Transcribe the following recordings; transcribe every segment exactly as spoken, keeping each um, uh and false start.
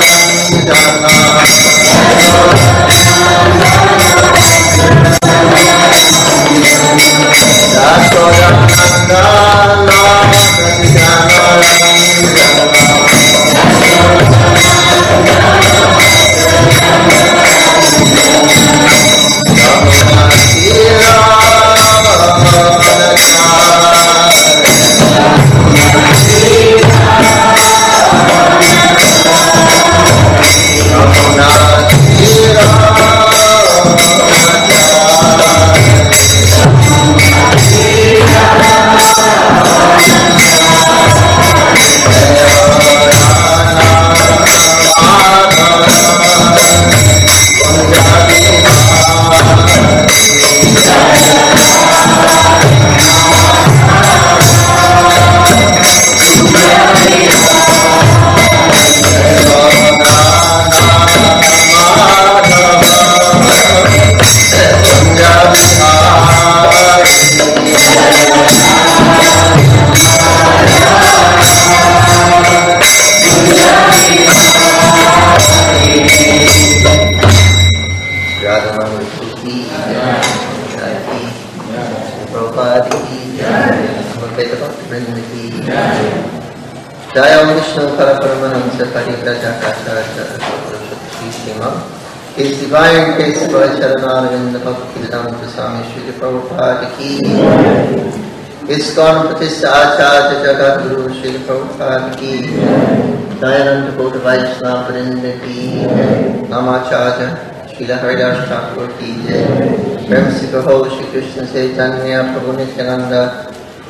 His divine grace by Charanarvinda Bhaktivedanta Swami Srila Prabhupada ki ISKCON Pratishtha Acharya Jagat Guru Srila Prabhupada ki Dayananda Bodha Vaishnava Vrinda ki Namacharya Srila Haridas Thakur ki Prem Sikho Shri Krishna Chaitanya Prabhu Nityananda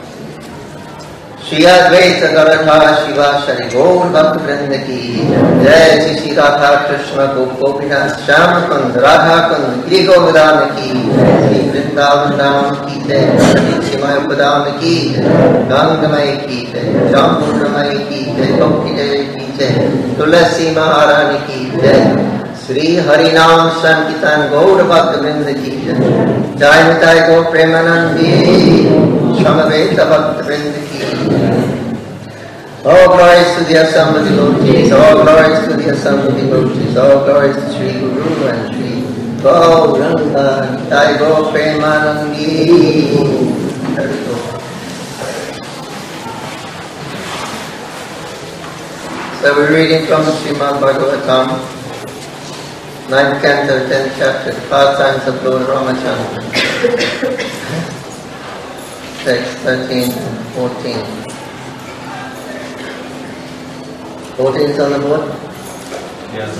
Shri Advaita Garadha Shiva Shri Gaur Bhakta Vrinda ki Jai Shri Shri Radha Krishna Gopinath Shyam Kund Radha Kund Giri Govardhana ki Shri Vrindavan Dham ki Jai Shri Shimaya Padam ki Gangamay ki Jai Jambudramay ki Jai Bhakti Jai ki Jai Tulasi Maharani ki Jai Shri Harinam Sankirtan Gaur Bhakta Vrinda ki Jai Jai Nitai Gaur Premanandi Shamaveta Bhakta Vrinda ki all glories to the assembled devotees, all glories to the assembled devotees, all glories to Sri Guru and Sri Gauranga, Nitai Gaur Premanandi. So we're reading from Srimad Bhagavatam, ninth canto, tenth chapter, the pastimes of Lord Ramachandra. Text thirteen and fourteen. fourteen is on the board? Yes.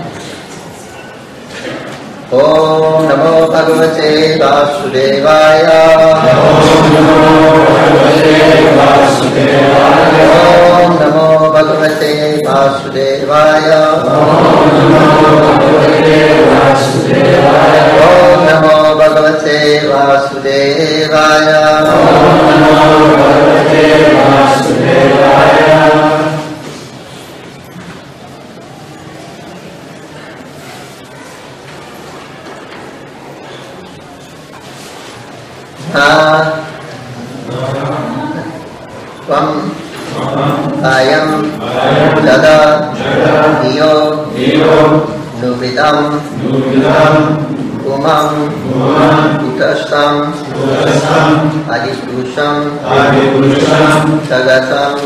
Om Namo Bhagavate Vasudevaya. Om Namo Bhagavate Vasudevaya. Om Namo Bhagavate Vasudevaya. Om Namo Bhagavate Vasudevaya. Om Namo Bhagavate Vasudevaya. Om Namo Bhagavate Vasudevaya. Tvam ayam jada iyo nuvidam umam utastam adipurusham jagatam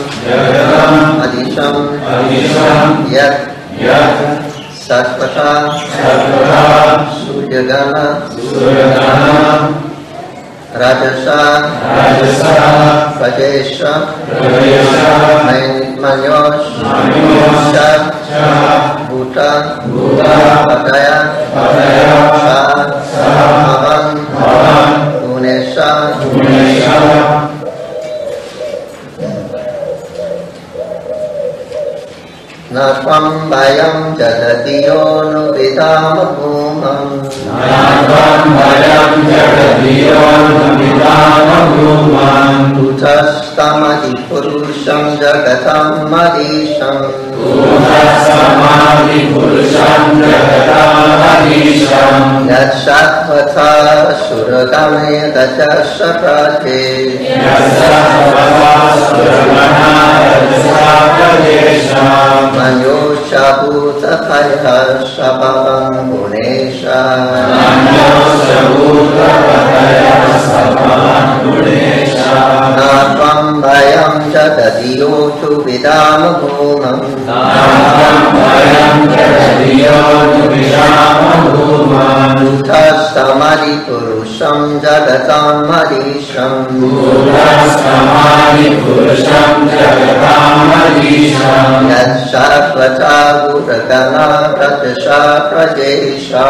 adisham yat satvata suryagana Rajasa, Rajasa, Rajesha, Rajesha, Manyosh, Manyosh, Cha, Bhuta, Bhuta, Padaya, Padaya, Sa, Sa, Avan, Avan, Unesha, Unesha. Natvam bayam jadatiyo nuvidam bhumam. Natvam bayam jadatiyo nuvidam bhumam. Utastamadi purusham jagatam madisham. Utastamadi purusham jagatam madisham. Yatshatvata suragame dachasya prate. Yatshatvata suragame dachasya prate. Manyosha भूतभयः Gunesh नात्वं भयं च दधियोषु विदाम भूमम् भूतस्तमधिपुरुषं जगतां मरीशम् यत्सर्वथा गुरगणा रजसा प्रजेशा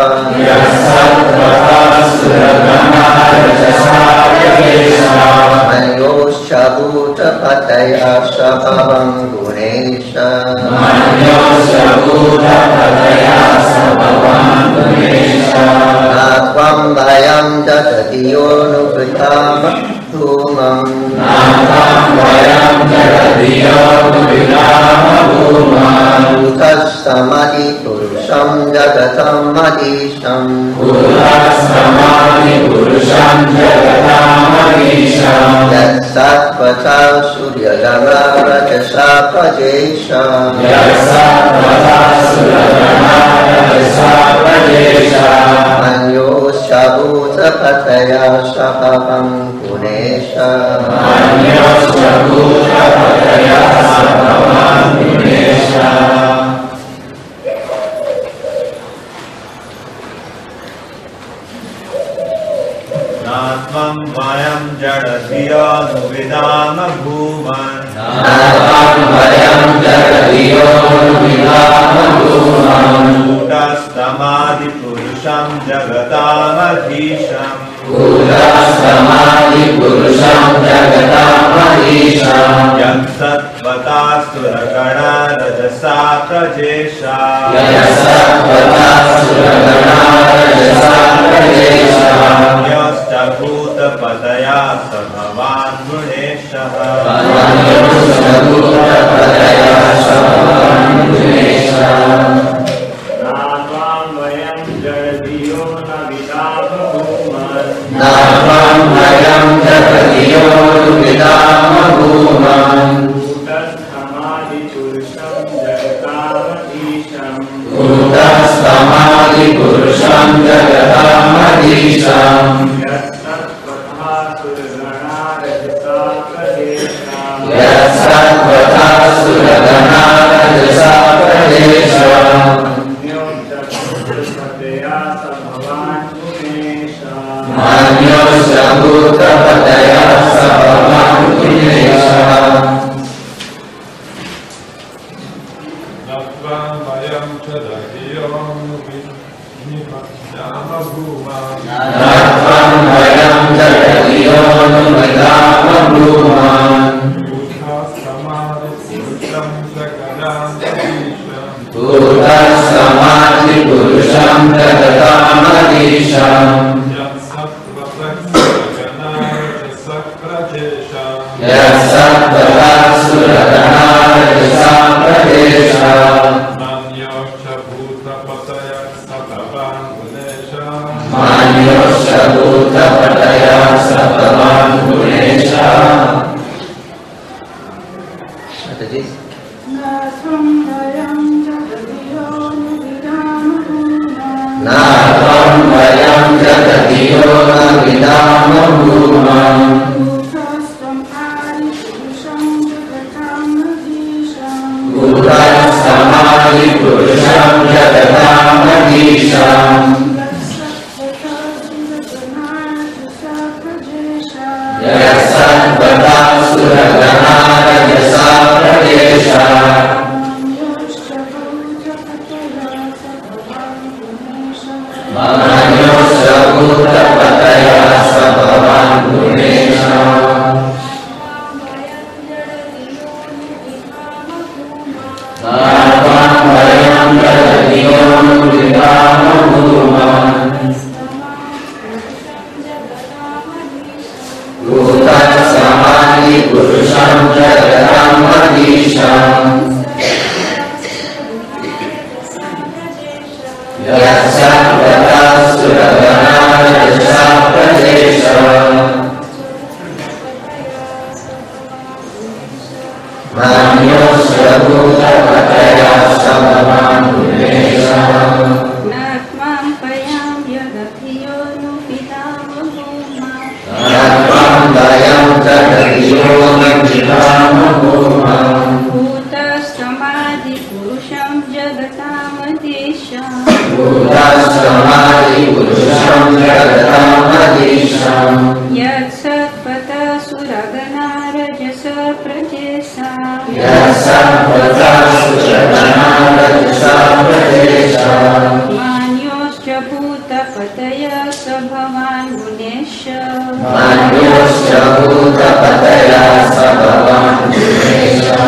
मनयोश्च भूतपतयः स्वभवं गुणेश नात्वं भयं जगतियोऽनुकृताम धूमम् भूतस्तमधिपुरुषं जगतं मदीशम् यत्सत्त्वथा सूर्यगणा रजसा प्रजेशा मनयोश्च भूतपतयः स्वभवं गुणेश नात्वं भयं जडधियोऽनुविदाम भूमन् कूटस्थमादिपुरुषं जगतामधीशम् यत्सत्त्वता सुरगणा रजसा प्रजेशा भूतपतया स भवान् गुणेशः नात्वं भयं जडधियो न विदाम भूमन् कूटस्थमादिपुरुषं जगतामधीशम् Manyo Sarvabhuta Pataya Samabhan Bhutashtamadipurusham Jagatamadesham Bhutashtamadipurusham Jagatamadesham Yat Satpata Suragana Rajasa Prajesa Yat Satpata Suragana Rajasa Prajesa Manyoscha Bhuta Pataya Sabhavan Gunesha Manyoscha Bhuta Pataya Sabhavan Gunesha.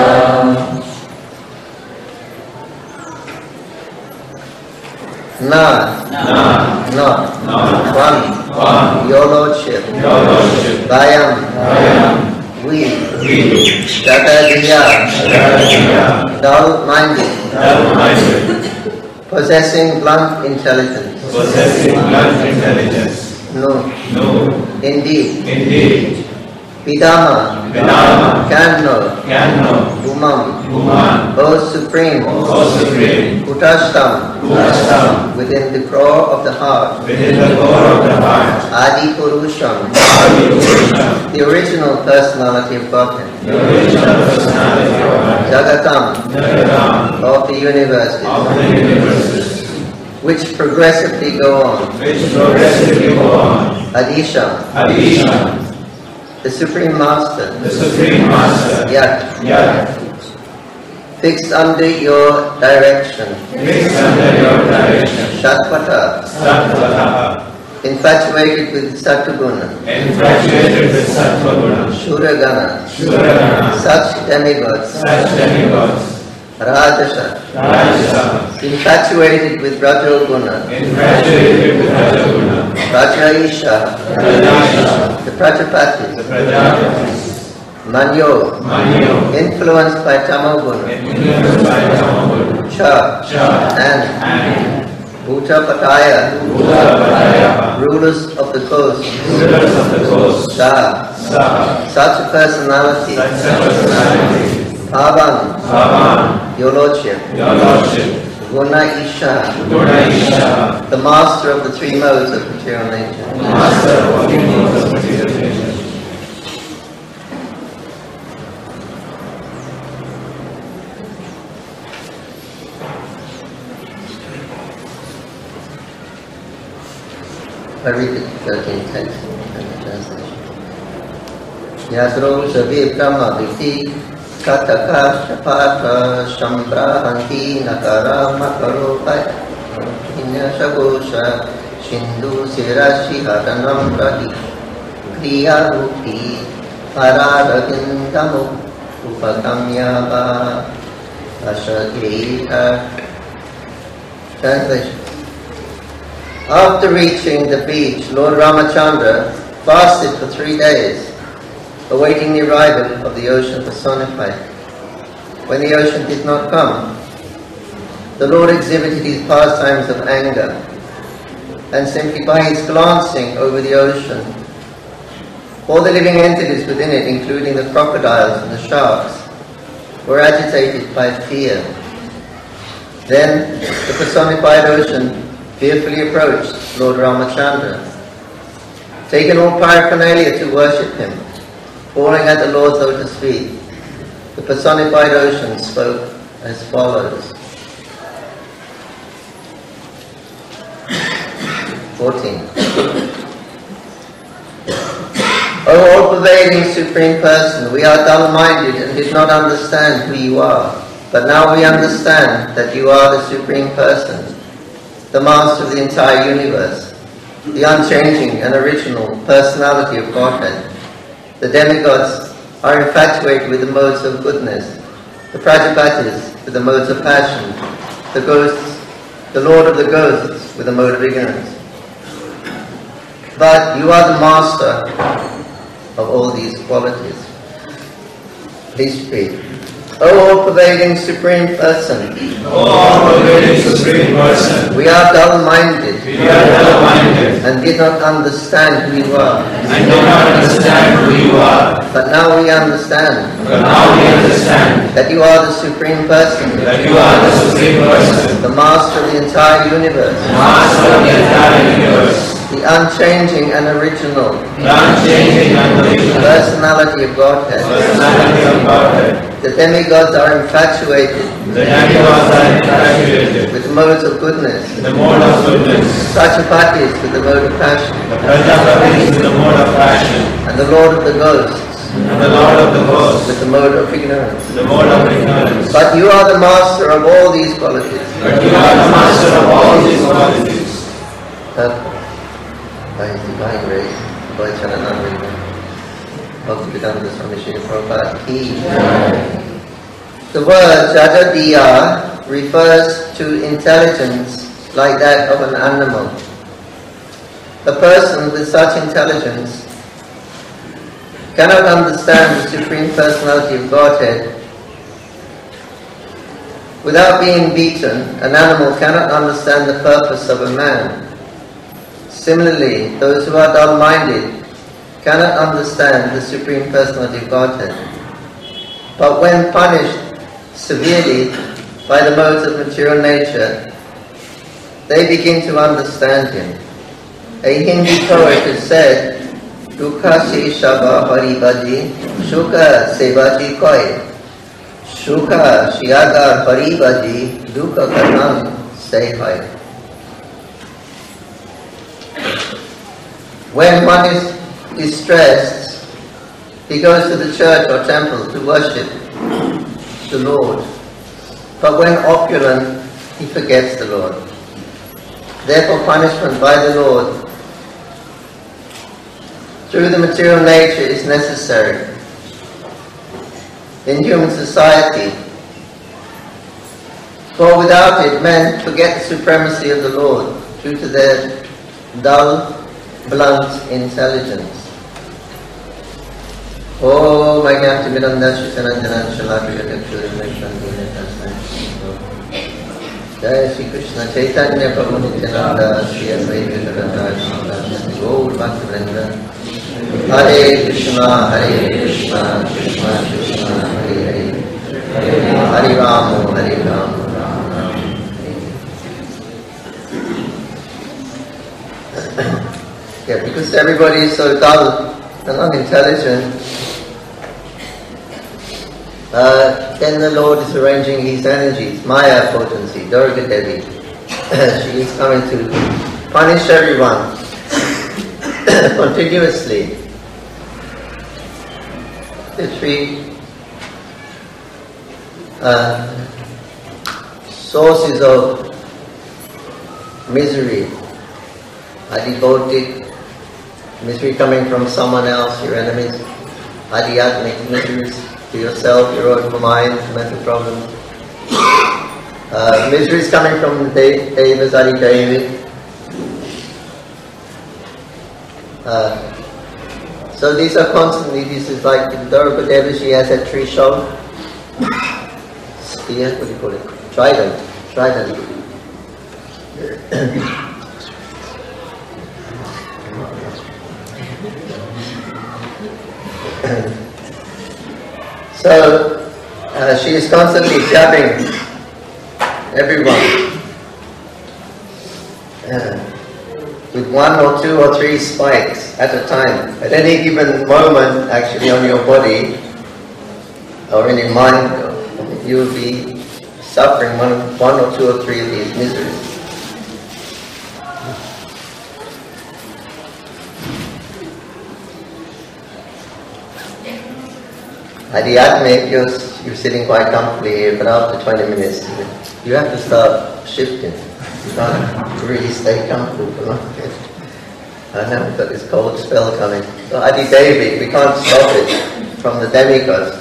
Not, Not, not, not, one, one, your lordship, your lordship, Vayam, Vayam, we, we, Jatadiya, Jagadiya, dull-minded, double-minded, possessing blunt intelligence. possessing blunt intelligence. No, No, indeed, indeed, Vidama, Vidama, can know, can know, Umam, Uman, O Supreme, O Supreme, Utashtam, Utashtam, within the core of the heart, within the core of the heart, Adi Purusham, Adi Purusham, the original personality of Godhead, the original personality of God, Jagatam, Jagatam, of the universes, of the universes, which progressively go on, which progressively go on, Adisha, Adisha, the Supreme Master, the Supreme Master, Yat, Yat, fixed under your direction, fixed under your direction, Shatpata, Sattva, infatuated with Sattva-guna, infatuated with Sattva-guna, Shuragana, Shuragana, such demigods, such demigods, Rajasa, Rajasa, infatuated with Rajoguna, infatuated with Rajaguna, Rajaisha, Rajasha, the Prajapatis, the Prajapatis, Manyo, Manyo, influenced by Tamoguna, influenced by Tamoguna, Cha, Cha, and and Bhutapataya, Bhutapataya, rulers of the coast, rulers of the coast, Sa, Sa, such a personality, such a personality, Bhavan, Bhavan, your lordship, your lordship, Guna Isha, Guna Isha, the master of the three modes of material nature. master of the universe of material nature. I read the thirteenth text and the translation. Yadro Shavi Brahma Viti Kataka Shapata Shambrahanti Nakara Makaro Inya Shagosha Shindu Sirashi Haranam Prati Kriya Rupi Paradavindamo Upakamyava Ashagita. Translation. After reaching the beach, Lord Ramachandra fasted for three days, awaiting the arrival of the ocean personified. When the ocean did not come, the Lord exhibited his pastimes of anger, and simply by his glancing over the ocean, all the living entities within it, including the crocodiles and the sharks, were agitated by fear. Then the personified ocean fearfully approached Lord Ramachandra, taken all paraphernalia to worship him, falling at the Lord's lotus feet. The personified ocean spoke as follows. fourteen. O all-pervading Supreme Person, we are dull-minded and did not understand who you are, but now we understand that you are the Supreme Person, the Master of the entire universe, the unchanging and original personality of Godhead. The demigods are infatuated with the modes of goodness, the Prajapatis with the modes of passion, the ghosts, the Lord of the ghosts with the mode of ignorance. But you are the Master of all these qualities. Please repeat. O all-pervading Supreme Person, O all-pervading Supreme Person, we are dull-minded we are double-minded and did not understand who you are. and do not understand who you are, But now we understand but now we understand that you are the Supreme Person, that you are the Supreme Person, the master of the entire universe, master of the entire universe, the unchanging and original, the unchanging and original personality of Godhead. personality of Godhead. The demigods are infatuated The demigods are infatuated with the modes of goodness, with the mode of goodness, Sachapatis with the mode of passion, the Prajapatis with the mode of passion, and the Lord of the ghosts and the Lord of the hosts with the mode of ignorance. with the mode of ignorance. But you are the master of all these qualities. But you are the master of all these qualities. Therefore, by His divine grace, Vaichanananda, Bhaktivedanta Swami Srila Prabhupada ki. The word Jagadiya refers to intelligence like that of an animal. A person with such intelligence cannot understand the Supreme Personality of Godhead. Without being beaten, an animal cannot understand the purpose of a man. Similarly, those who are dull-minded cannot understand the Supreme Personality of Godhead. But when punished severely by the modes of material nature, they begin to understand Him. A Hindi poet has said, Dukha se shaba hari bhaji, Shuka sevaji koi. Shuka shiagar hari bhaji, Dukha karnam se hai. When one is distressed, he goes to the church or temple to worship the Lord. But when opulent, he forgets the Lord. Therefore, punishment by the Lord through the material nature is necessary. In human society, for without it men forget the supremacy of the Lord due to their dull, blunt intelligence. Oh, my God, to be done that, she said, and then I shall have to get to the next one. Jai Shri Krishna Chaitanya Prabhu Nityananda Shri Advaita Gadadhara Srila Gaur Bhaktivinoda Hare Krishna Hare Krishna Krishna Krishna Hare Hare Hare Rama Hare Rama Rama Yeah, because everybody is so dull and unintelligent, uh, then the Lord is arranging His energies, Maya potency, Durga Devi. She is coming to punish everyone continuously. The three uh, sources of misery, adibhotic, misery coming from someone else, your enemies, adhyatmic miseries to yourself, your own mind, mental problems. Uh, miseries coming from the devas, adi devi. Uh, so these are constantly, this is like the Durga Devi, she has that tree show. Spear, what do you call it? Trident. Trident. So, uh, she is constantly jabbing everyone uh, with one or two or three spikes at a time. At any given moment, actually, on your body or in your mind, you will be suffering one, one or two or three of these miseries. Adhyatmic, you're, you're sitting quite comfortably here, but after twenty minutes, you have to start shifting. You can't really stay comfortable for long. I know we've got this cold spell coming. So Adi Devi, we can't stop it from the demigods.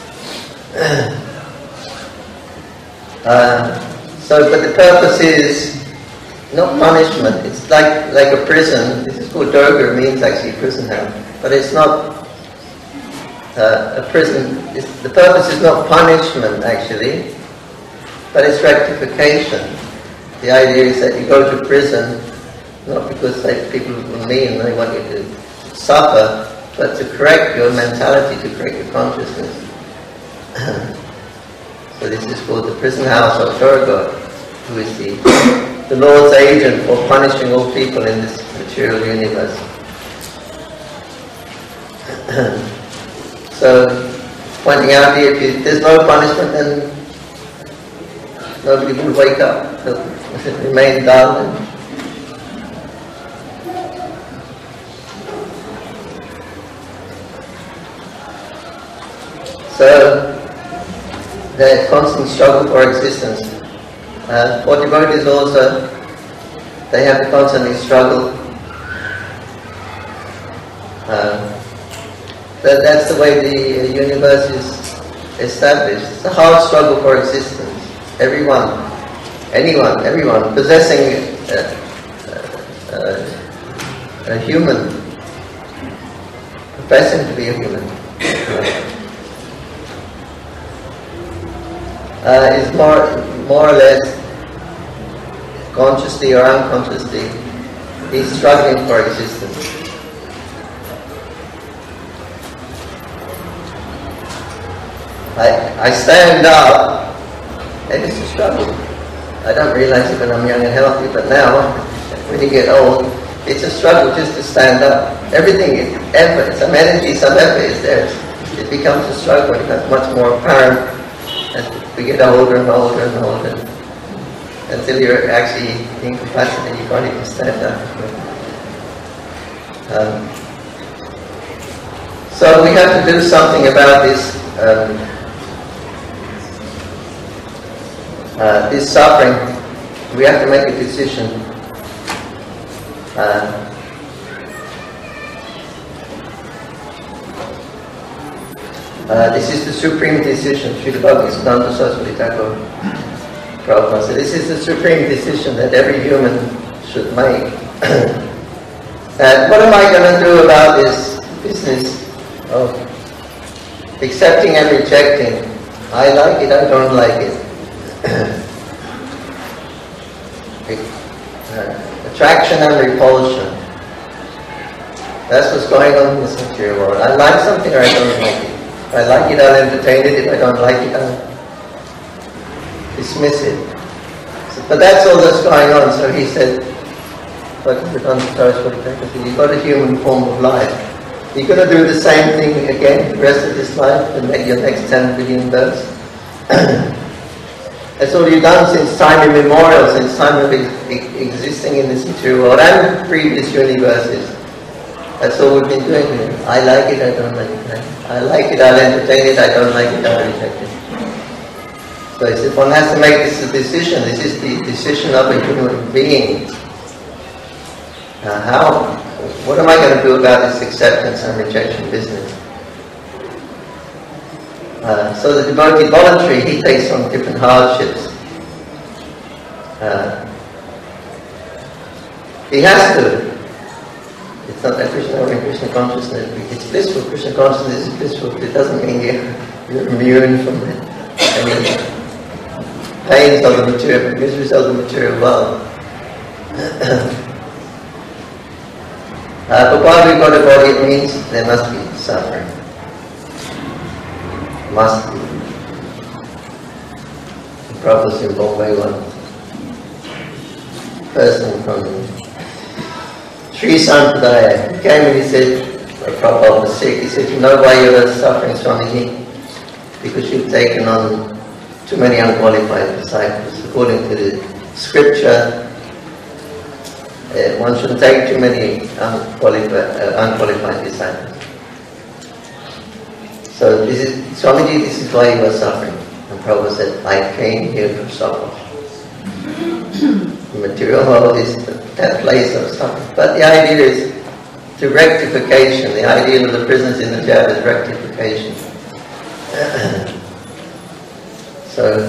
uh, so, but the purpose is not punishment. It's like like a prison. This is called Durga, it means actually prison house, but it's not. Uh, a prison, is, the purpose is not punishment actually, but it's rectification. The idea is that you go to prison, not because they, people are mean, they want you to suffer, but to correct your mentality, to correct your consciousness. So this is called the prison house of Durga. who is the, the Lord's agent for punishing all people in this material universe. So, pointing out here, if there's no punishment, then nobody will wake up. They'll remain dull. And so, the constant struggle for existence. Uh, for devotees also, they have to constantly struggle. Uh, that, that's the way the universe is established. It's a hard struggle for existence. Everyone, anyone, everyone possessing a, a, a human, professing to be a human, uh, is more, more or less, consciously or unconsciously, he's struggling for existence. I, I stand up, and it's a struggle. I don't realize it when I'm young and healthy, but now, when you get old, it's a struggle just to stand up. Everything is effort, some energy, some effort is there. It becomes a struggle, it becomes much more apparent as we get older and older and older, until you're actually incapacitated, you can't even stand up. Um, so we have to do something about this um, Uh, this suffering. We have to make a decision. Uh, uh, this is the supreme decision. Srila Bhaktivedanta Saraswati Thakur Prabhupada said, this is the supreme decision that every human should make. And what am I going to do about this business of accepting and rejecting? I like it, I don't like it. uh, attraction and repulsion. That's what's going on in this material world. I like something or I don't like it. If I like it, I'll entertain it. If I don't like it, I'll dismiss it. So, but that's all that's going on. So he said, you've got a human form of life. You're going to do the same thing again the rest of this life and make your next ten billion births. That's all you've done since time immemorial, since time of ex- existing in this material world and previous universes. That's all we've been doing here. I like it, I don't like it. I like it, I'll entertain it, I don't like it, I'll reject it. So he said, one has to make this a decision. This is the decision of a human being. Uh, how? What am I going to do about this acceptance and rejection business? Uh, so the devotee voluntary, he takes on different hardships. Uh, he has to. It's not that Krishna or Krishna consciousness. It's blissful. Krishna consciousness is blissful. It doesn't mean you're, you're immune from it. I mean, pains of the material, miseries of the material world. uh, but while we've got a body, it means there must be suffering. Must be. The Prabhupada in Bombay, one person from Sri Sampradaya, he came and he said, when Prabhupada was sick, he said, you know why you're suffering, Swamiji? Because you've taken on too many unqualified disciples. According to the scripture, uh, one shouldn't take too many unqualified, uh, unqualified disciples. So this is, Swamiji, this is why you are suffering. And Prabhupada said, I came here to suffer. The material world is that place of suffering. But the idea is to rectification. The idea of the prisoners in the jail is rectification. So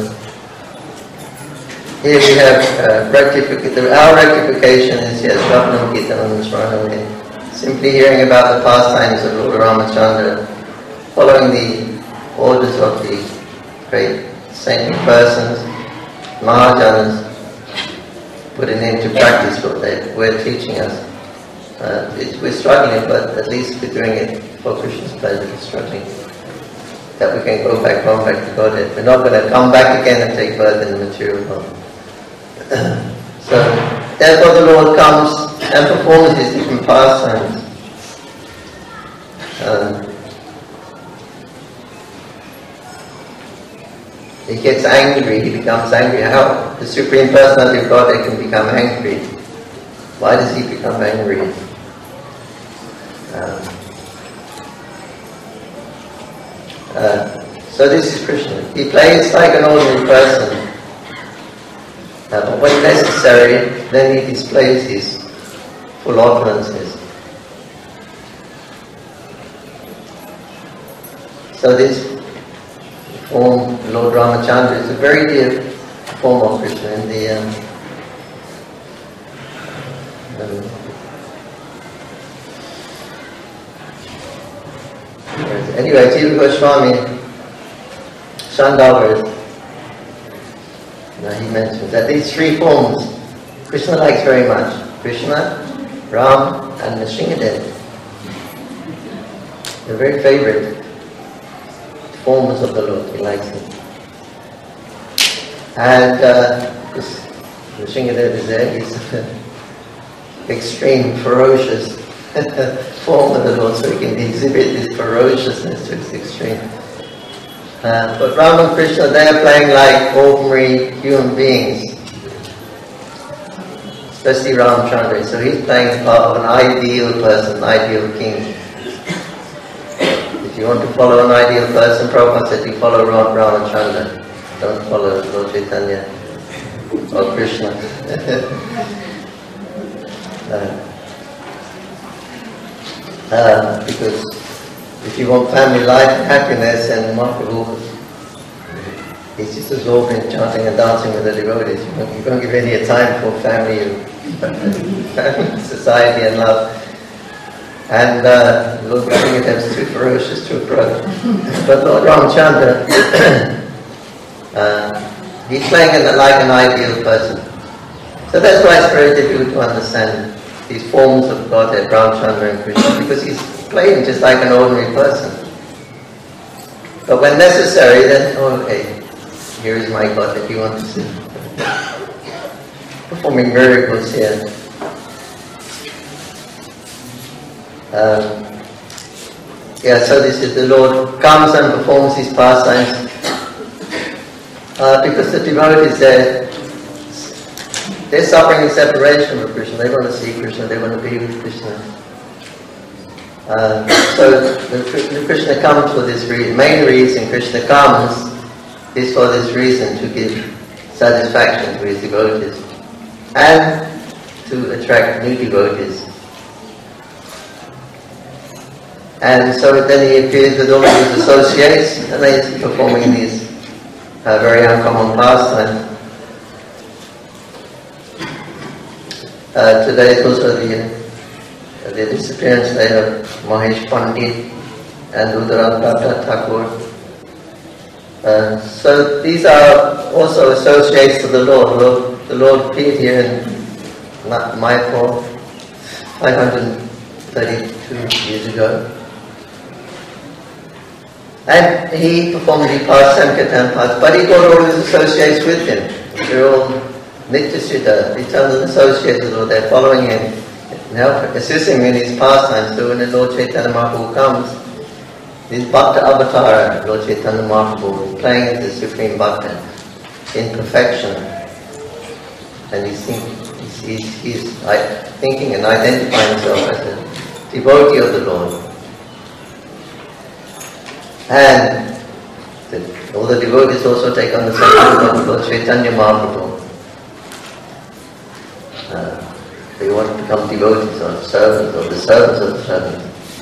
here we have uh, rectification. Our rectification is yes, Shravanam Kirtanam Smaranam. Simply hearing about the pastimes of Lord Ramachandra, following the orders of the great saintly persons, Mahajanas, putting into practice what they were teaching us. Uh, it, we're struggling, but at least we're doing it for Krishna's pleasure. We're struggling that we can go back home, back to Godhead. We're not going to come back again and take birth in the material world. So, therefore the Lord comes and performs his different pastimes. Um, he gets angry, he becomes angry. How the Supreme Personality of Godhead can become angry? Why does he become angry? Um, uh, so this is Krishna. He plays like an ordinary person. Uh, but when necessary, then he displays his full opulences. So this form, Lord Ramachandra, is a very dear form of Krishna in the um, um, anyway, Jiva Goswami Shandava, now he mentions that these three forms Krishna likes very much. Krishna, Ram and Nrsimhadev. They're very favorite forms of the Lord. He likes them. And uh, because Nrsimhadev is there, he's an extreme, ferocious form of the Lord, so he can exhibit this ferociousness to its extreme. Uh, but Ram and Krishna, they are playing like ordinary human beings, especially Ramchandra. So he's playing the part of an ideal person, an ideal king. If you want to follow an ideal person, Prabhupada said you follow Ram, Ramchandra. Don't follow Lord Chaitanya or Krishna. uh, uh, because if you want family life and happiness, and Mahaprabhu, he's just absorbed in chanting and dancing with the devotees. You don't, you don't give any time for family, family, society and love. And uh, Lord Nrsimhadev is too ferocious to approach. But Lord Ramchandra, uh, he's playing an, like an ideal person. So that's why it's very difficult to understand these forms of Godhead, Ramchandra and Krishna, because he's playing just like an ordinary person. But when necessary, then, oh, okay, here is my God that you want to see. Performing miracles here. Um, yeah, so this is the Lord comes and performs his pastimes. Uh, because the devotees, they're, they're suffering in separation from Krishna. They want to see Krishna, they want to be with Krishna. Uh, so the, the Krishna comes for this reason. Main reason Krishna comes is for this reason, to give satisfaction to his devotees and to attract new devotees. And so then he appears with all his associates, and they are performing these uh, very uncommon pastimes. Uh, today is also the the disappearance day of Mahesh Pandit and Udarantata Thakur. Uh, so these are also associates of the Lord. Lord the Lord appeared here in Mayapur five hundred thirty-two years ago. And he performed the past Sankirtan parts, but he got all his associates with him. They're all Nityasiddha, eternal associates of the Lord. They're following him, now assisting him in his pastimes. So when the Lord Chaitanya Mahaprabhu comes, this Bhakta Avatara, Lord Chaitanya Mahaprabhu, is playing as the Supreme Bhakta in perfection. And he's, thinking, he's, he's, he's like, thinking and identifying himself as a devotee of the Lord. And the, all the devotees also take on the same role of Lord Chaitanya Mahaprabhu. Uh, they want to become devotees or servants, or the servants of the servants.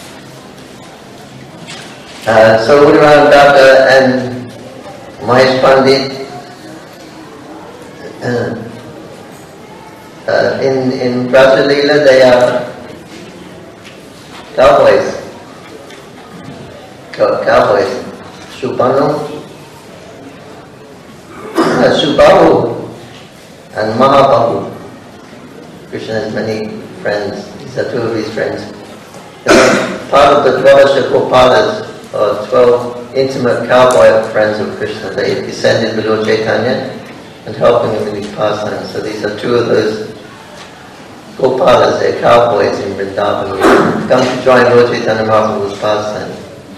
Uh, so Udarantata and Mahesh Pandit, uh, uh, in, in Raja Leela, they are cowboys. Cowboys. Shubhanu, uh, Shubhahu and Mahabahu. Krishna has many friends. These are two of his friends. Part of the Dvadasha Gopalas, or twelve intimate cowboy friends of Krishna. They descended with Lord Chaitanya and helping him in his pastimes. So these are two of those Gopalas, they're cowboys in Vrindavan, who come to join Lord Chaitanya Mahaprabhu's pastimes.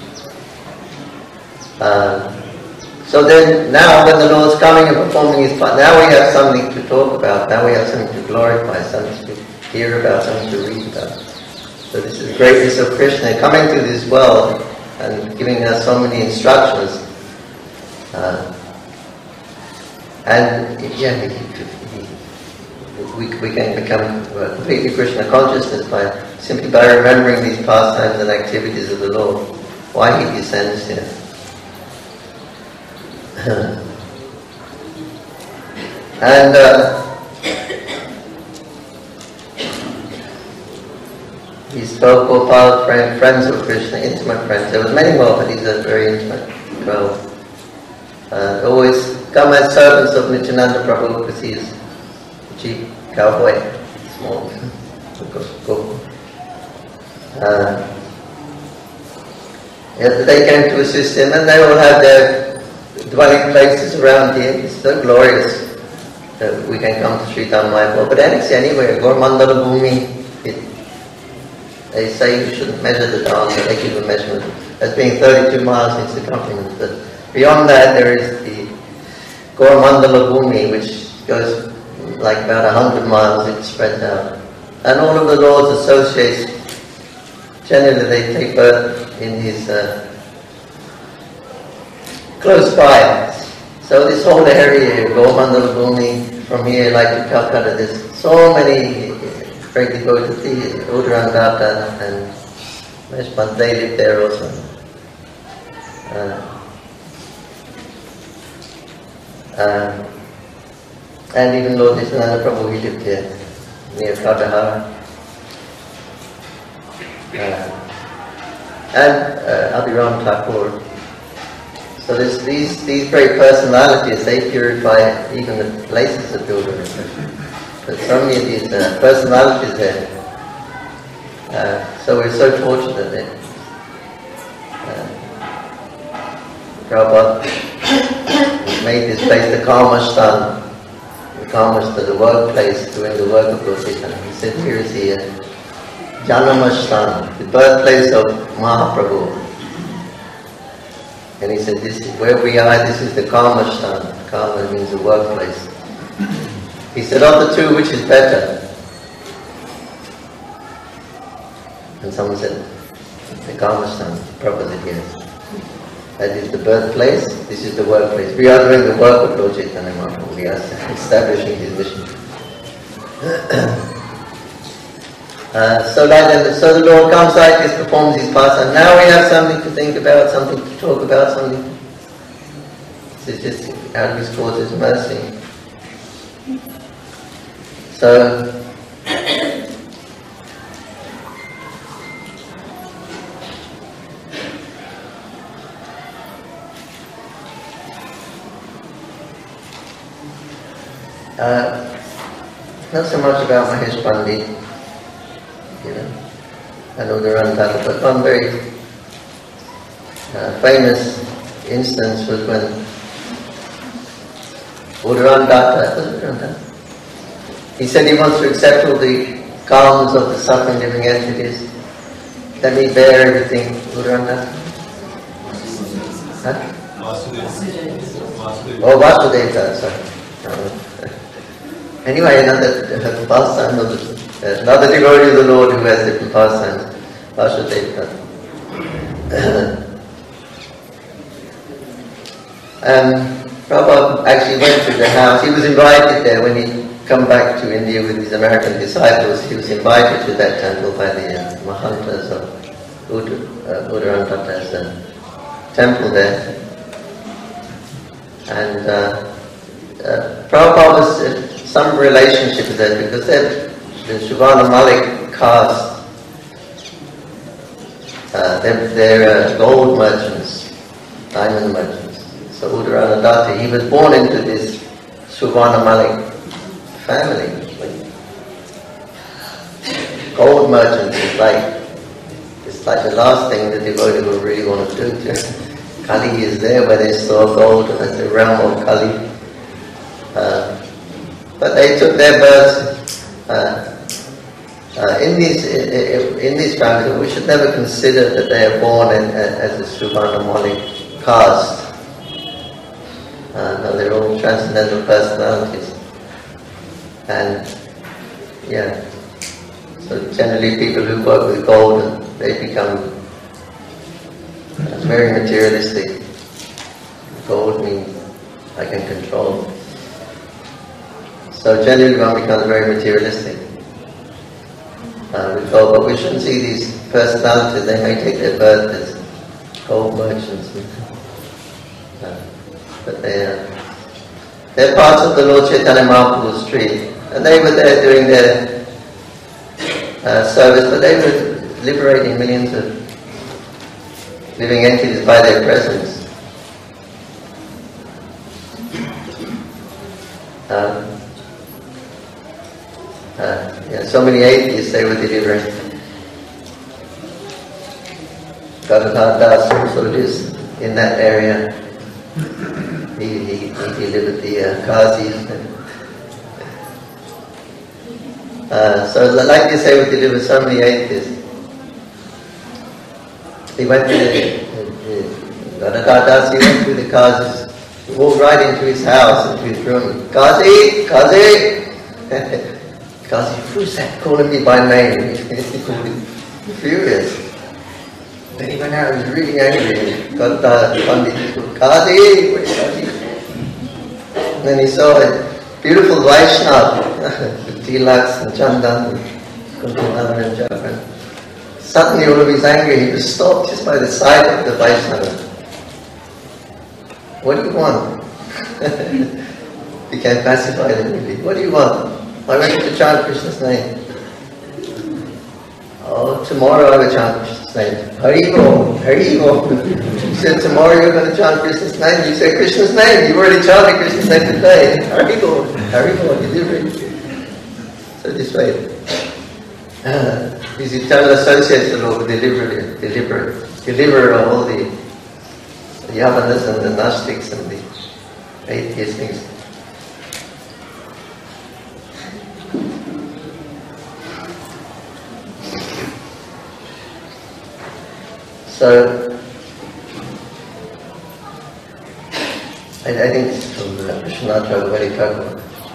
Um, so then, now when the Lord's coming and performing his part, now we have something to talk about, now we have something to glorify, something to hear about, something to read about. So this is the greatness of Krishna coming to this world and giving us so many instructions. Uh, and yeah, he, he, we, we can become completely Krishna consciousness by simply by remembering these pastimes and activities of the Lord, why he descends here. And uh, he spoke Gopal, friend, friends of Krishna, intimate friends. There was many more, but these are very intimate, twelve. Uh, always come as servants of Nityananda Prabhu, because he is a cheap cowboy, small, go. Uh, yeah, they came to assist him, and they all had their dwelling places around here. It's so glorious that we can come to Sri Dhammayapur. But it's anywhere, Gaur-mandala Bhumi, it, they say you shouldn't measure the dance, but they give a measurement as being thirty-two miles in circumference. But beyond that there is the Gaur-mandala Bhumi, which goes like about a hundred miles, it's spread out. And all of the Lord's associates, generally they take birth in his uh, close by. So this whole area, Gaur-mandala Bhumi, from here like to Calcutta, there's so many great devotees, Udarandata and Meshpant, they live there also. Uh, uh, and even Lord Nityananda Prabhu, he lived here, near Kandahar. Uh, and uh, Abhiram Thakur. So this, these these great personalities, they purify even the places of pilgrimage. There's so many of these uh, personalities there. Uh, so we're so fortunate there. Uh, Prabhupada made this place the Karmastan, the Karmastan, the workplace, doing the work of Lord Chaitanya. He said, here is the uh, Janamastan, the birthplace of Mahaprabhu. And he said, this is where we are, this is the Karmastan. Karma means the workplace. He said, of the two, which is better? And someone said, the Karmastan. Prabhupada said, yes. That is the birthplace, this is the workplace. We are doing the work of Lord Chaitanya Mahaprabhu. We are establishing his mission. Uh, so, like, so the Lord comes like this, performs his pastime. Now we have something to think about, something to talk about, something. This is just out of his cause, his mercy. So, uh, not so much about Mahesh Pandit. You know, and Udarandata, but one very uh, famous instance was when Udarandata, was Udarandata, he said he wants to accept all the karmas of the suffering living entities. Let me bear everything, Udarandata. Huh? Oh, Vasudeva, sorry. Anyway, another pastime of the There's another devotee of the Lord who has different pastimes, Vasudeva. um, Prabhupada actually went to the house. He was invited there when he come back to India with his American disciples. He was invited to that temple by the uh, Mahantas of Udarandata's uh, temple there. And uh, uh, Prabhupada was uh, some relationship with that because they're the Shravana Malik caste, uh, they're, they're uh, gold merchants, diamond merchants. So Udaranadata, he was born into this Shravana Malik family. Gold merchants is like, it's like the last thing the devotee will really want to do. To Kali is there where they store gold, and that's the realm of Kali. Uh, but they took their births uh, uh, in these in, in these families. We should never consider that they are born in, as a Suvarnamali caste. Uh, no, they're all transcendental personalities, and yeah. So generally, people who work with gold, they become uh, very materialistic. Gold means I can control. So generally one becomes very materialistic uh, with gold, but we shouldn't see these personalities. They may take their birth as gold merchants, uh, but they are they're parts of the Lord Chaitanya Mahaprabhu's tree, and they were there doing their uh, service, but they were liberating millions of living entities by their presence. Um, uh, yeah, so many atheists they were delivering. Gadadhar Das also lives in that area. He, he, he delivered the uh, Qazis. Uh, so like this, they would deliver so many atheists. He went to the, Gadadhar Das, he went through the Qazis. He walked right into his house, into his room. Qazi! Qazi! Qazi, who's that calling me by name? He called him furious. Then he went out and was really angry. Got the Pandit, he called Qazi! Qazi! And then he saw a beautiful Vaishnava with tilaks and chandan and kunkuman and japa. Suddenly all of his anger, he was stopped just by the side of the Vaishnava. What do you want? Became pacified immediately. What do you want? I want you to chant Krishna's name. Oh, tomorrow I will chant Krishna's name. Haribo, Haribo. He said, tomorrow you're going to chant Krishna's name. You said Krishna's name. You already chanted Krishna's name today. Haribo, Haribo, delivery. So this way. Uh, these eternal associates of the Lord, deliverer, deliverer, deliverer of all the the Yavanas and the Gnostics and the atheists. So, I, I think it's from uh, Krishnatra Thakur.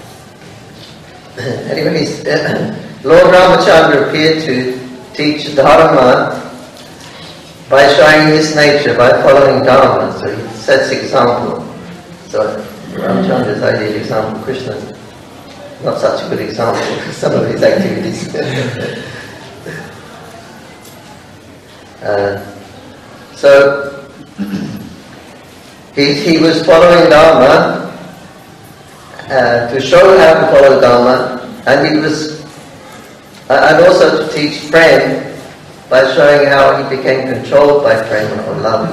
Anyway, uh, Lord Ramachandra appeared to teach Dharma by showing his nature, by following Dharma. So he sets example. So Ramachandra is ideal example. Krishna, not such a good example for some of his activities. uh, so he, he was following Dharma uh, to show how to follow Dharma, and he was, uh, and also to teach prema by showing how he became controlled by prema or love.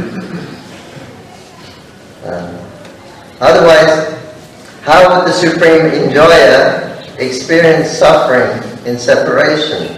uh, otherwise, how would the Supreme Enjoyer experience suffering in separation?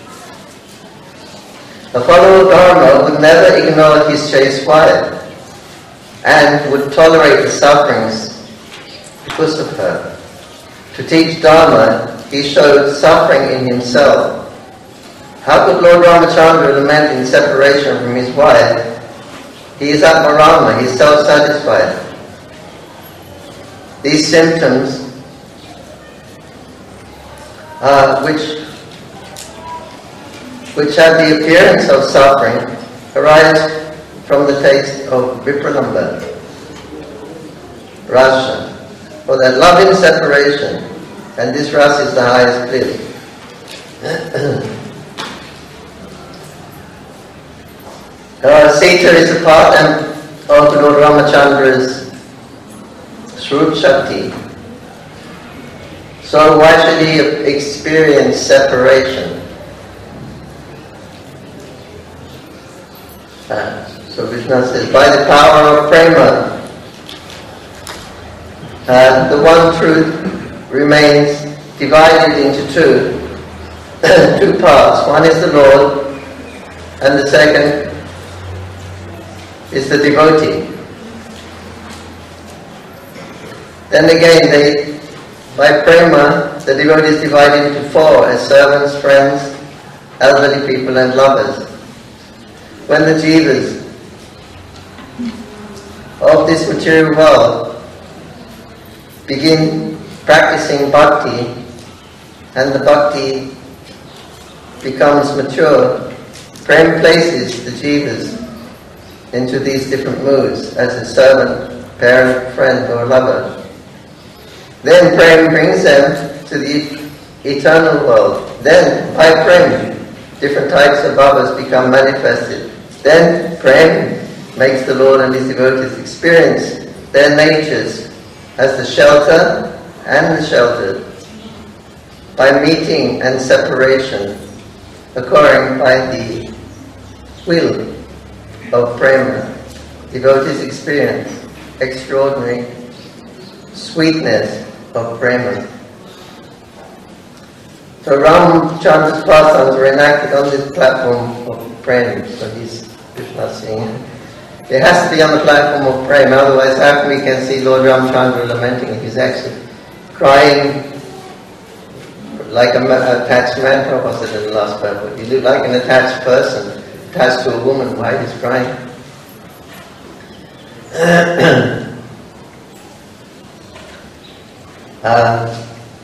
A follower of Dharma would never ignore his chaste wife and would tolerate the sufferings because of her. To teach Dharma, he showed suffering in himself. How could Lord Ramachandra lament in separation from his wife? He is Atmarama, he is self-satisfied. These symptoms, uh, which, which have the appearance of suffering, arise from the taste of Vipralambha, rasa, or that love in separation, and this rasa is the highest bliss. Uh, Sita is a part of Lord Ramachandra's Swarup Shakti. So why should he experience separation? Uh, so Krishna says, by the power of prema, uh, the one truth remains divided into two, two parts. One is the Lord, and the second is the devotee. Then again, they By prema, the devotees divide into four as servants, friends, elderly people and lovers. When the jivas of this material world begin practicing bhakti and the bhakti becomes mature, prem places the jivas into these different moods as a servant, parent, friend or lover. Then prem brings them to the eternal world. Then by prem, different types of bhavas become manifested. Then prem makes the Lord and his devotees experience their natures as the shelter and the sheltered, by meeting and separation occurring by the will of prema. Devotees experience extraordinary sweetness of prema. So Ramchandra's pastimes were enacted on this platform of prema. So he's Krishna singing. It has to be on the platform of prema, otherwise how can we can see Lord Ramchandra lamenting if he's actually crying like a attached man? Prabhupada said in the last purport, you look like an attached person, attached to a woman, why he's crying? uh,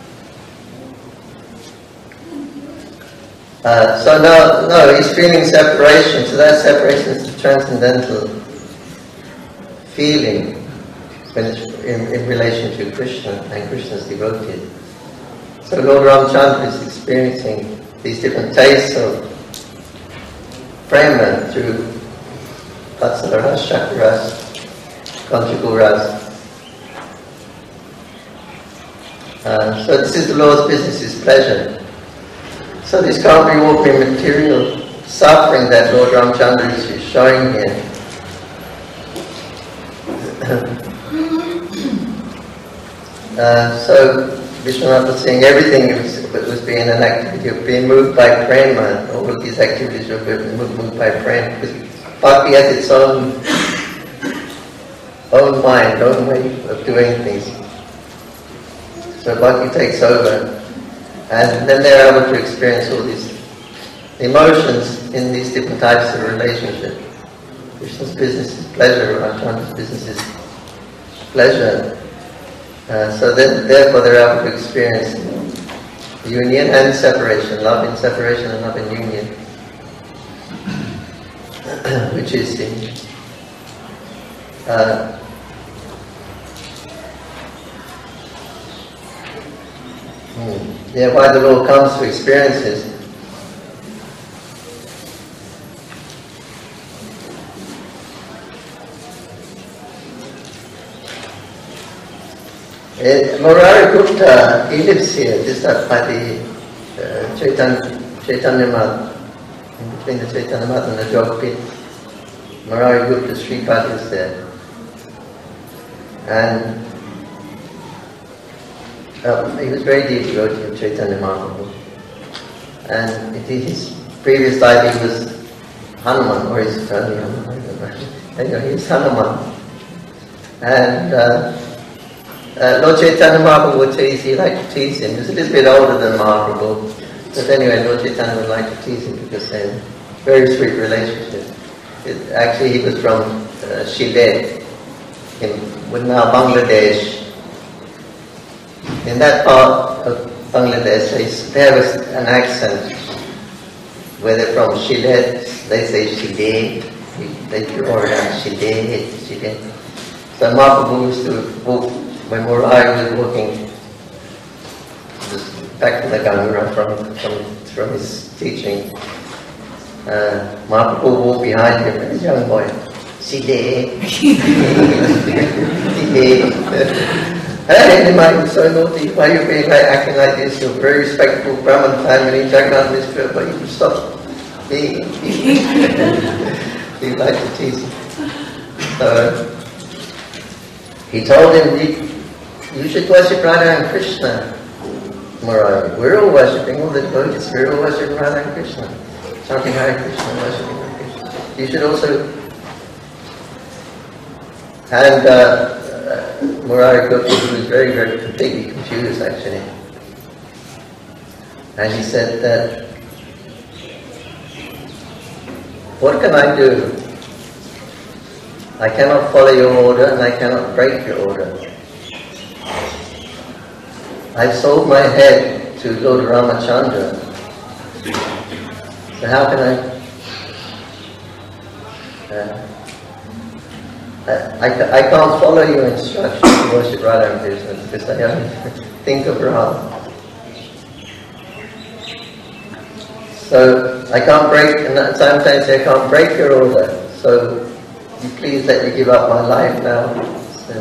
uh, so no, no, he's feeling separation, so that separation is the transcendental feeling when it's in, in relation to Krishna and Krishna's devotee. So Lord Ramchandra is experiencing these different tastes of prema through Vatsala Ras, Shakti Ras, Conjugal Ras. Uh, so this is the Lord's business, his pleasure. So this can't be all be material suffering that Lord Ramchandra is showing here. uh, so Vishwanath was saying everything was, was being an activity of being moved by prema. All of these activities were being moved, moved by prema. Because bhakti has its own, own mind, own way of doing things. So bhakti takes over. And then they're able to experience all these emotions in these different types of relationship. Krishna's business is pleasure, Ramchandra's business is pleasure. Uh, so then, therefore they're able to experience union and separation, love in separation and love in union, which is the uh, hmm, yeah, why the Lord comes to experiences. Uh, Murari Gupta, he lives here, just up by the uh, Chaitanya, Chaitanya Mat, in between the Chaitanya Mat and the Jog Pit. Murari Gupta Sripad is there. And uh, he was very deep devotee of Chaitanya Mahaprabhu. And it, his previous life he was Hanuman, or his family Hanuman, I don't know. Anyway, he was Hanuman. And uh, Uh, Lord Chaitanya Mahaprabhu would tease, he liked to tease him. He was a little bit older than Mahaprabhu. But anyway, Lord Chaitanya would like to tease him because they had a very sweet relationship. It, actually, he was from uh, Shiled, in what now Bangladesh. In that part of Bangladesh, they, there was an accent where they're from. Shiled, they say Shiled. They draw it out, Shiled, Shiled. So Mahaprabhu used to walk. When Murari was walking back from the Ganga from, from, from his teaching, uh, Mahaprabhu walked behind him and his young boy, Side, hey, you're so naughty, why are you being like, acting like this? You're a very respectable Brahmin family, Jagannath Mishra, but you stop being. He liked to tease him. So, he told him, you, you should worship Radha and Krishna, Murari. We're all worshipping, all the devotees, we're all worshipping Radha and Krishna. Chanting Hare Krishna, worshipping Hare Krishna. You should also... And uh, Murari Gupta, who was very, very completely confused actually. And he said that, what can I do? I cannot follow your order and I cannot break your order. I've sold my head to Lord Ramachandra. So how can I... Uh, I, I, I can't follow your instructions to worship Radha and Krishna because I only think of Ram. So I can't break, and sometimes I can't break your order. So you please let me give up my life now. So,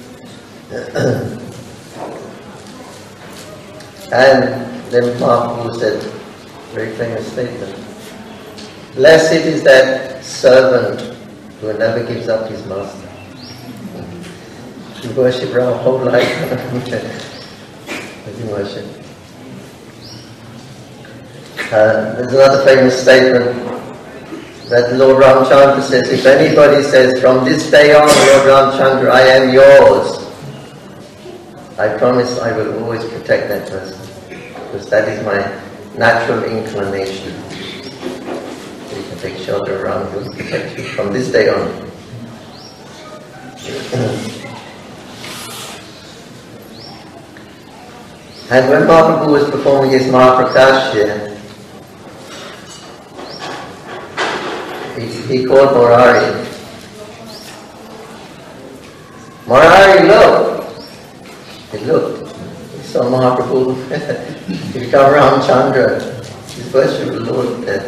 and then Mahaprabhu said, very famous statement, blessed is that servant who never gives up his master. You worship our whole life. You worship. Uh, there's another famous statement that Lord Ramchandra says, if anybody says, from this day on, Lord Ramchandra, I am yours, I promise I will always protect that person, because that is my natural inclination. You can take shelter around you and protect you from this day on. And when Mahaprabhu was performing his Mahaprakash here, he, he called Murari. Murari, look! He looked. He saw Mahaprabhu. He became Ramchandra. His worship of the Lord there.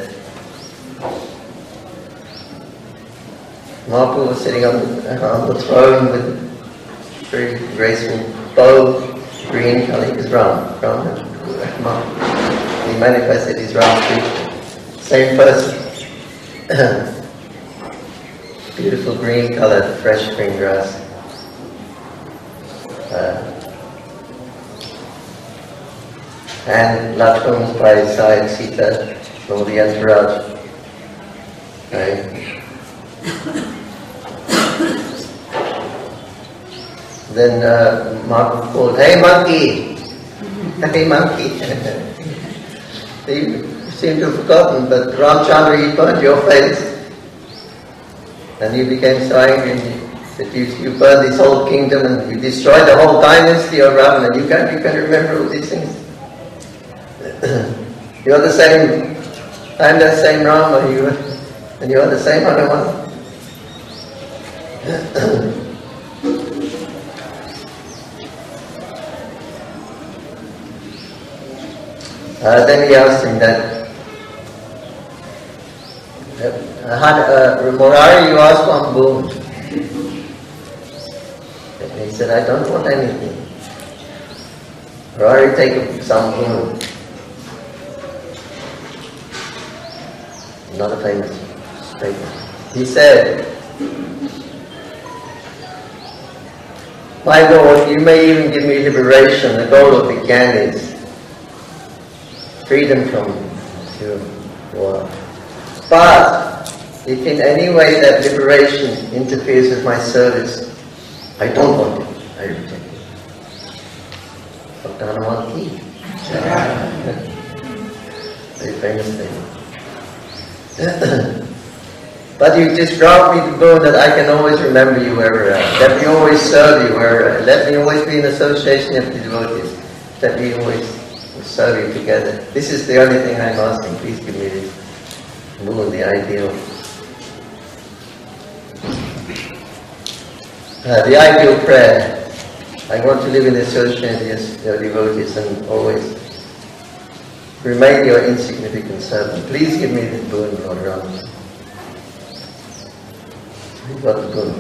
Mahaprabhu was sitting on the, on the throne with a very graceful bow, green color. He was Ram. Ram. He manifested his Ram Krishna. Same person. Beautiful green color, fresh green grass. Uh, and Lakshman was by his side, Sita, all the entourage. Right? Then uh, Mahaprabhu called, hey monkey! Hey monkey! You seem to have forgotten, but Ramchandra, he burned your face. And you became so angry that you, you burned this whole kingdom and you destroyed the whole dynasty of Ravana. You can't, you can't remember all these things. You're the same, I'm the same Rama, you, and you're the same Hanuman. Uh, then he asked him that, uh, uh, Murari, you asked one boon. And he said, I don't want anything. Murari, take some boon. Another famous statement. He said, my Lord, you may even give me liberation. The goal of the Gyan is freedom from your war. But if in any way that liberation interferes with my service, I don't want it. I reject it. Bhakta Hanuman ki. Very famous thing. But you just grant me the boon that I can always remember you wherever I am. Let me always serve you wherever I am. Let me always be in association of the devotees. Let me always serve you together. This is the only thing I'm asking. Please give me this boon, the ideal. Uh, the ideal prayer. I want to live in association with your devotees and always remain your insignificant servant. Please give me this boon, Lord Rama. You got the boon.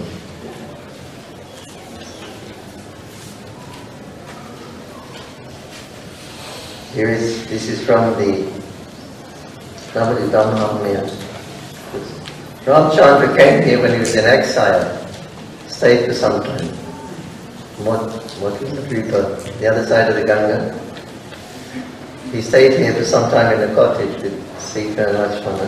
Here is, this is from the Navadvita Mahapunya. Ramchandra came here when he was in exile, stayed for some time. What, what was the Kripa? The other side of the Ganga. He stayed here for some time in a cottage with Sita and Lakshmana.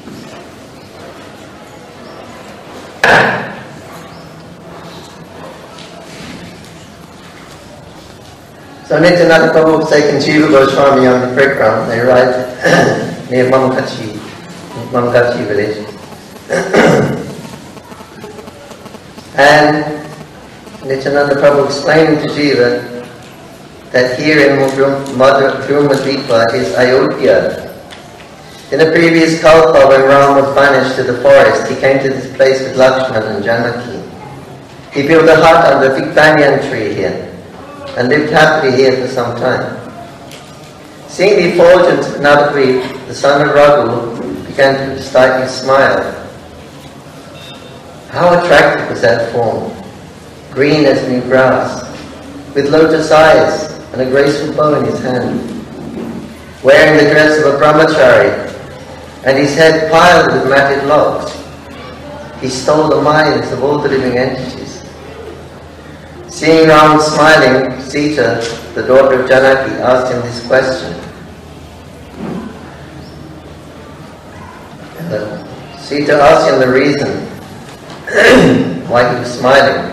So Nityananda Prabhu was taking Jiva Goswami on the Prikram. They arrived near Mamkachi, Mamkachi village. And Nityananda Prabhu explained to Jiva that here in Dhrumadvipa is Ayodhya. In a previous kalpa, when Ram was banished to the forest, he came to this place with Lakshman and Janaki. He built a hut under a big banyan tree here and lived happily here for some time. Seeing the effulgence of Navadvip, the son of Raghu began to slightly smile. How attractive was that form, green as new grass, with lotus eyes and a graceful bow in his hand, wearing the dress of a brahmachari, and his head piled with matted locks. He stole the minds of all the living entities. Seeing Ram smiling, Sita, the daughter of Janaki, asked him this question. Uh, Sita asked him the reason why he was smiling.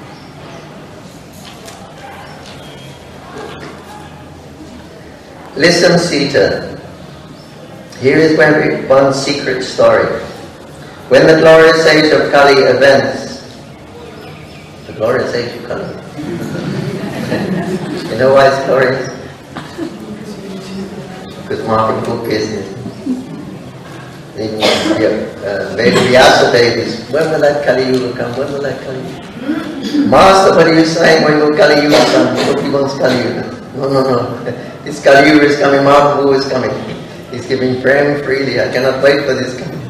Listen, Sita. Here is one secret story. When the glorious age of Kali events, the glorious age of Kali. You know why it's glorious? Because Mahaprabhu is it. Even uh, Vyasa Devis, when will that Kali Yuga come? When will that Kali Yuga? Master, what are you saying? When will Kali Yuga come? Nobody wants Kali Yuga. No, no, no. This Kali Yuga is coming, Mahaprabhu is coming. He's giving prem freely. I cannot wait for this coming.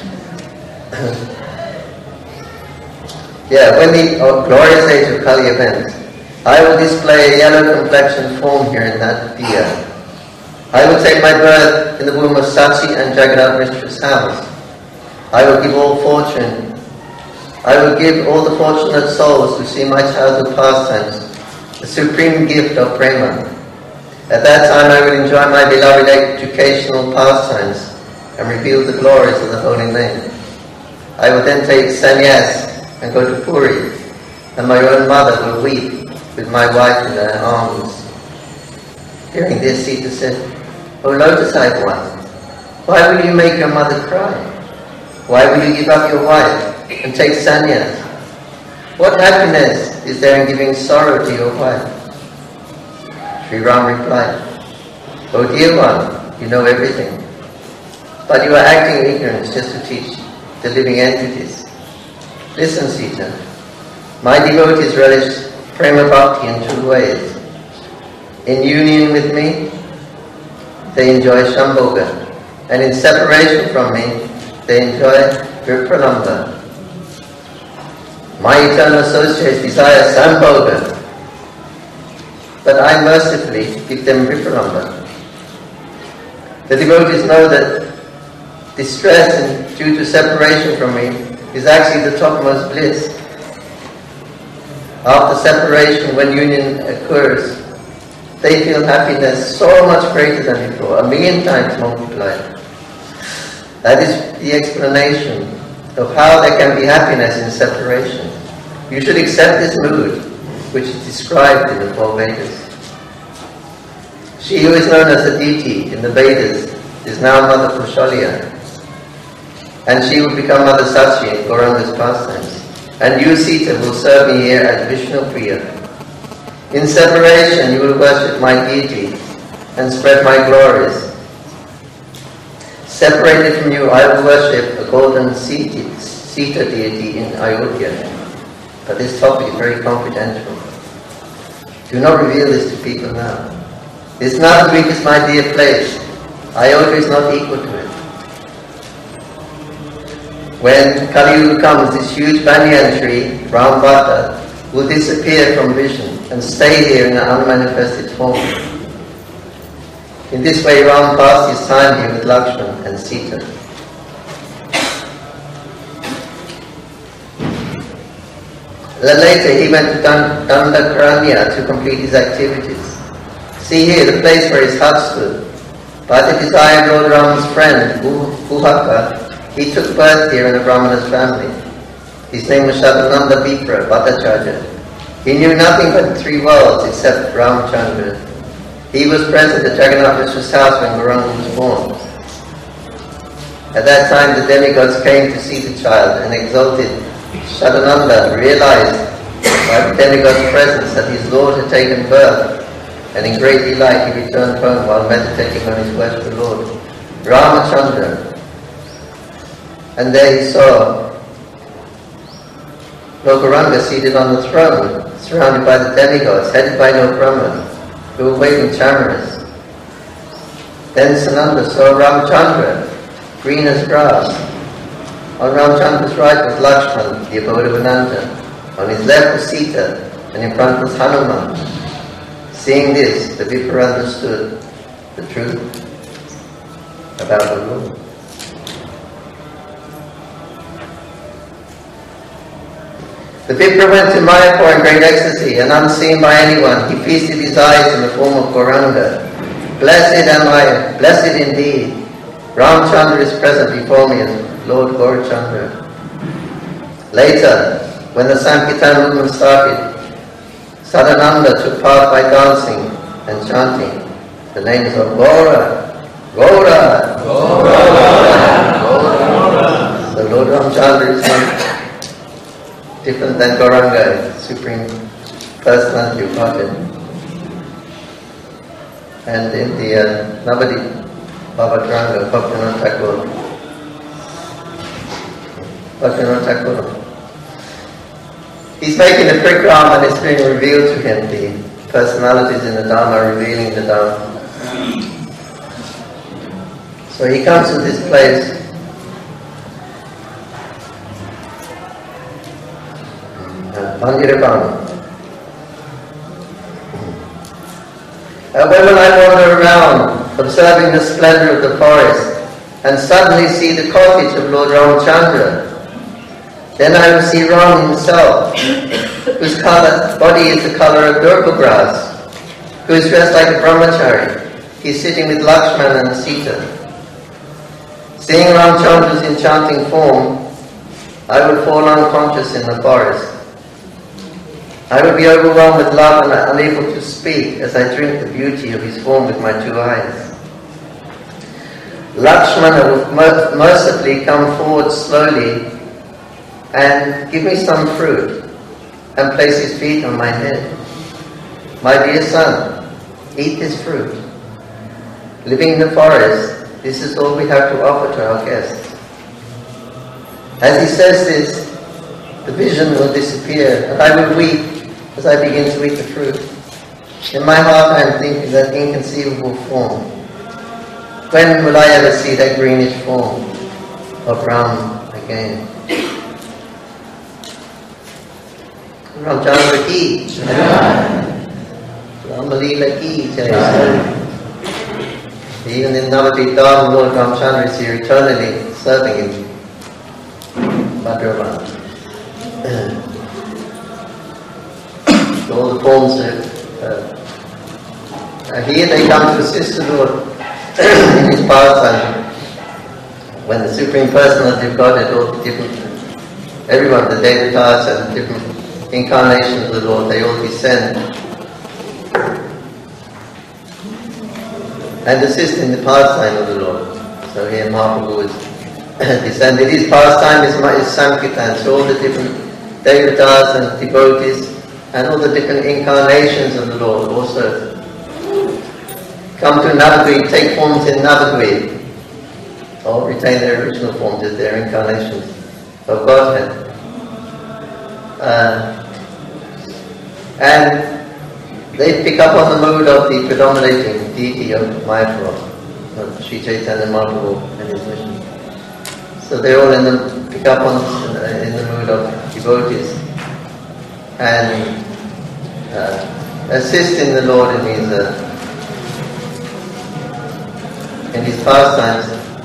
Yeah, when the oh, glorious age of Kali events, I will display a yellow complexioned form here in that diya. I will take my birth in the womb of Sachi and Jagannath Mishra's house. I will give all fortune. I will give all the fortunate souls who see my childhood pastimes the supreme gift of prema. At that time I will enjoy my beloved educational pastimes and reveal the glories of the holy name. I will then take sannyas and go to Puri, and my own mother will weep with my wife in her arms. Hearing this, Sita said, O lotus-eyed one, why will you make your mother cry? Why will you give up your wife and take sannyas? What happiness is there in giving sorrow to your wife? Sri Ram replied, O dear one, you know everything, but you are acting in ignorance just to teach the living entities. Listen, Sita, my devotees relish prema bhakti in two ways. In union with me, they enjoy Shambhoga, and in separation from me, they enjoy Vipralambha. My eternal associates desire Sambhoga, but I mercifully give them Vipralambha. The devotees know that distress due to separation from me is actually the topmost bliss. After separation, when union occurs, they feel happiness so much greater than before, a million times multiplied. That is the explanation of how there can be happiness in separation. You should accept this mood, which is described in the four Vedas. She who is known as Aditi in the Vedas is now Mother Kushalya, and she will become Mother Sachi in Gauranga's pastimes. And you, Sita, will serve me here as Vishnu Priya. In separation, you will worship my deity and spread my glories. Separated from you, I will worship a golden Sita, Sita deity in Ayodhya. But this topic is very confidential. Do not reveal this to people now. This Navadvip is my dear place. Ayodhya is not equal to it. When Kali Yuga comes, this huge banyan tree, Ramvata, will disappear from vision and stay here in an unmanifested form. In this way, Ram passed his time here with Lakshman and Sita. Then later, he went to Dandakaranya to complete his activities. See here, the place where his hut stood. By the desire of Lord Ram's friend, Buhaka, He took birth here in a Brahmana's family. His name was Shadananda Vipra Bhattacharya. He knew nothing but three worlds except Ramchandra. He was present at Jagannath Mishra's house when Gauranga was born. At that time the demigods came to see the child, and exalted Shadananda realized by the demigod's presence that his Lord had taken birth, and in great delight he returned home while meditating on his worshipful Lord, Ramachandra. And there he saw Lord Gauranga seated on the throne, surrounded by the demigods, headed by Lord Brahma, who were waving chamaras. Then Sananda saw Ramchandra, green as grass. On Ramchandra's right was Lakshman, the abode of Ananda. On his left was Sita, and in front was Hanuman. Seeing this, the Vipra understood the truth about the Lord. The Vipra went to Mayapur in great ecstasy, and unseen by anyone, he feasted his eyes in the form of Gauranga. Blessed am I, blessed indeed. Ramchandra is present before me as Lord Gaurachandra. Later, when the Sankirtan movement started, Sadananda took part by dancing and chanting the names of Gaura, Gaura, Gaura, Gaura. So Lord Ramchandra is one different than Gauranga, Supreme Personality of Godhead. And in the uh, Navadip Baba Gauranga, Bhaktivinoda Thakur, Bhaktivinoda Thakur, he's making a program and it's being revealed to him, the personalities in the Dharma revealing the Dharma. So he comes to this place Mandirabam. Uh, when will I wander around, observing the splendour of the forest, and suddenly see the cottage of Lord Ramchandra? Then I will see Ram himself, whose colour, body is the colour of Durga grass, who is dressed like a brahmachari. He is sitting with Lakshman and Sita. Seeing Ramchandra's enchanting form, I will fall unconscious in the forest. I will be overwhelmed with love and unable to speak as I drink the beauty of his form with my two eyes. Lakshmana will mercifully come forward slowly and give me some fruit and place his feet on my head. My dear son, eat this fruit. Living in the forest, this is all we have to offer to our guests. As he says this, the vision will disappear, and I will weep as I begin to eat the fruit. In my heart I am thinking that inconceivable form. When will I ever see that greenish form of Ram again? Ramchandra ki jai. Ramalila ki jai. Even in Navadip Dham, Lord Ramchandra is here eternally serving him. Bhadravan. All the forms of uh, uh, here they come to assist the Lord in his pastime. When the Supreme Personality of Godhead, all the different, everyone, the Devatas and different incarnations of the Lord, they all descend and assist in the pastime of the Lord. So here Mahaprabhu is descended. His pastime is, is Sankirtan, so all the different Devatas and devotees and all the different incarnations of the Lord also come to Navadvip, take forms in Navadvip, or retain their original forms as their incarnations of Godhead. Uh, and they pick up on the mood of the predominating deity of Mayapur, of Sri Chaitanya Mahaprabhu and his mission. So they all in the, pick up on uh, in the mood of devotees and uh, assist in the Lord in his uh, in his pastimes.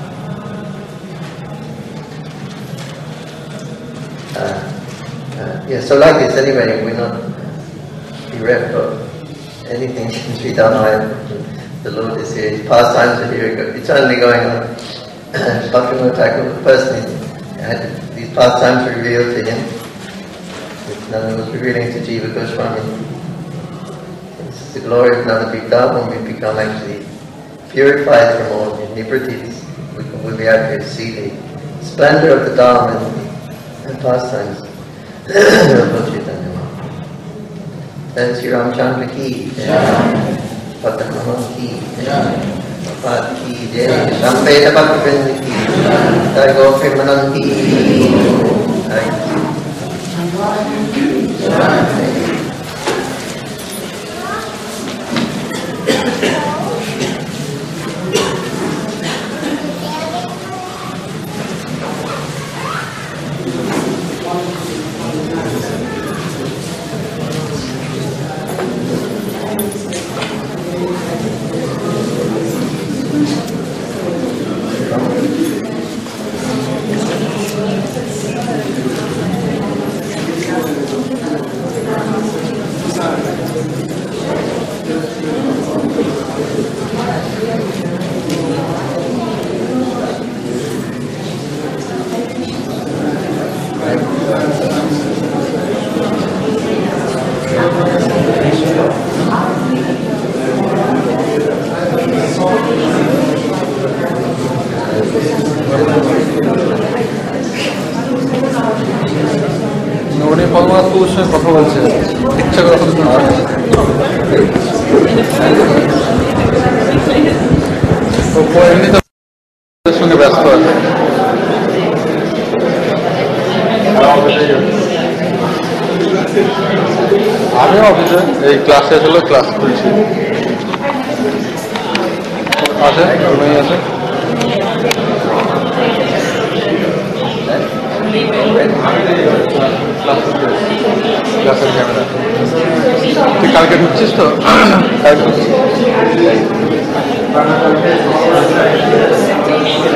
Uh, uh, yeah, so like this anyway, we're not bereft of anything in Sri Dhamma. The Lord is here, his pastimes are here, eternally going on. Bhaktivinoda Thakur personally had these pastimes revealed to him, which Nanda was revealing to Jiva Goswami. It's the glory of Nandapita when we become actually purified from all iniquities. We can, we'll be able to see the splendor of the Dham and, and pastimes. Then Sri Ramchandra ki jai, Padmahan ki jai, Pad ki jai, Shambheta Bhaktivinoda ki jai, Go Premanand ki jai. কথা বলছে ইচ্ছা করে কথা এমনি তো সঙ্গে ব্যস্ত আছে। আমি অফিসে এই ক্লাসে আসলে ক্লাস করছি। আছে ওই আছে ক্লাসের ক্যামেরা। তুই কালকে ঢুকছিস তো? কালকে